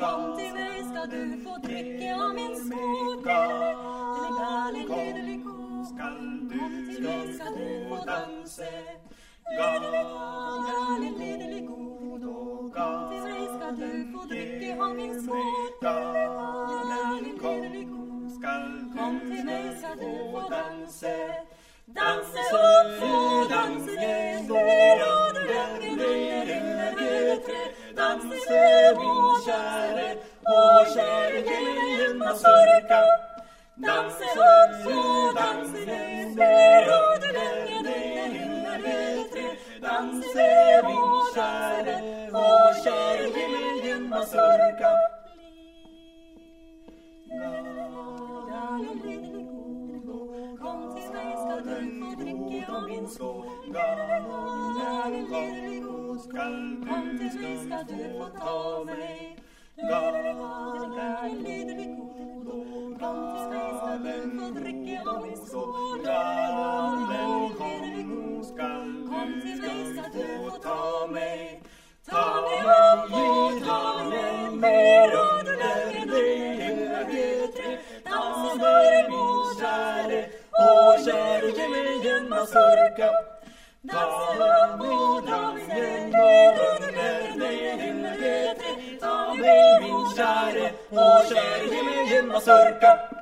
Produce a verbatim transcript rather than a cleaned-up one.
Kom til meg, skal du få drikke av min skål. Skal du, skal du få danse. Kom til meg, skal du få drikke av min skål. Kom til meg, skal du få danse. Danse opp og danse ned, og du lenger under under høytre. Danse, min kjære, og kjære hjelm av sorka. Danse opp og danse ned, og du lenger under under høytre. Danse, min kjære, og kjære hjelm av sorka. Kom til meg, skal du få drikke av min skål. Kom til meg, skal du få ta meg. Kom til meg, skal du få drikke av min skål. Kom til meg, skal du få ta meg. Ta meg opp og ta meg mer, og du lenger ned under høytre. Danse for min kjære, og kjære hjelm av sorka. Danse opp og ta meg mer, og du lenger ned under høytre. Ta meg min kjære, og kjære hjelm av sorka.